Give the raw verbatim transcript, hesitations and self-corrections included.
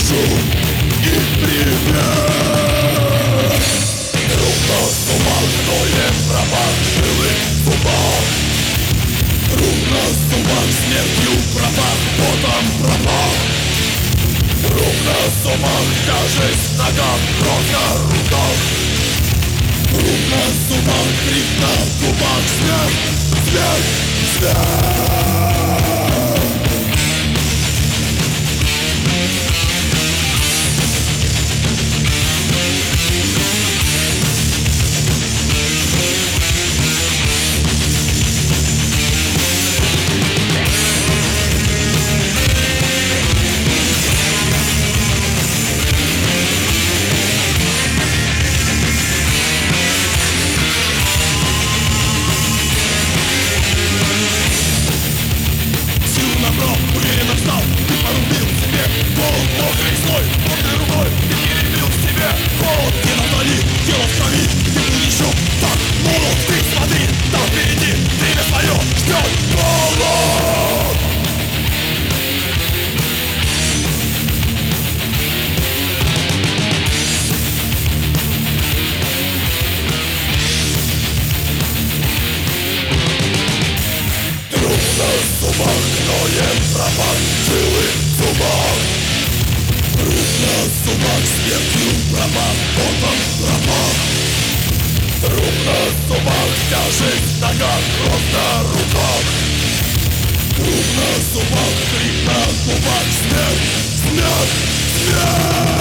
шум и привет. Друг на зубах, гноем пропах, жилы в зубах. Друг на зубах, смертью пропах, потом пропах. Друг на зубах, тяжесть в ногах, кровь на руках. Друг на зубах, крик на губах, смерть, смерть, смерть. Уверенно встал, ты порубил себе голод, мокрый слой, мокрой рукой ты перебил в себе голод. Где Натали, тело в крови, ты был еще так молод. Ты смотри, там впереди, время свое ждет голод. Друг на зубах, гноем пропах, жилы в зубах. Друг на зубах, смертью пропах, потом пропах. Друг на зубах, тяжесть в ногах, кровь на руках. Друг на зубах, крик на губах, смерть, смерть, смерть.